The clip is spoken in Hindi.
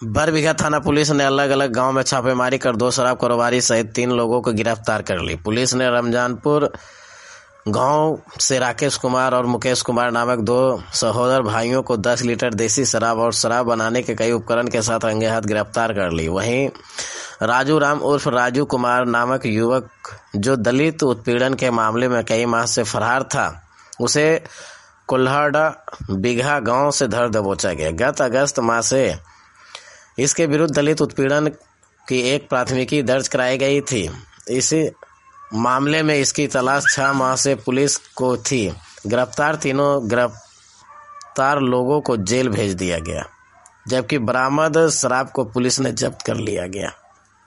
बरबीघा थाना पुलिस ने अलग अलग गांव में छापेमारी कर 2 शराब कारोबारी सहित 3 लोगों को गिरफ्तार कर ली। पुलिस ने रमजानपुर गांव से राकेश कुमार और मुकेश कुमार नामक 2 सहोदर भाइयों को 10 लीटर देसी शराब और शराब बनाने के कई उपकरण के साथ रंगे हाथ गिरफ्तार कर ली। वहीं राजू राम उर्फ राजू कुमार नामक युवक जो दलित उत्पीड़न के मामले में कई माह से फरार था, उसे कुल्हाड़ा बीघा गांव से धर दबोचा गया। गत अगस्त माह से इसके विरुद्ध दलित उत्पीड़न की एक प्राथमिकी दर्ज कराई गई थी। इसी मामले में इसकी तलाश 6 माह से पुलिस को थी। गिरफ्तार तीनों गिरफ्तार लोगों को जेल भेज दिया गया, जबकि बरामद शराब को पुलिस ने जब्त कर लिया गया।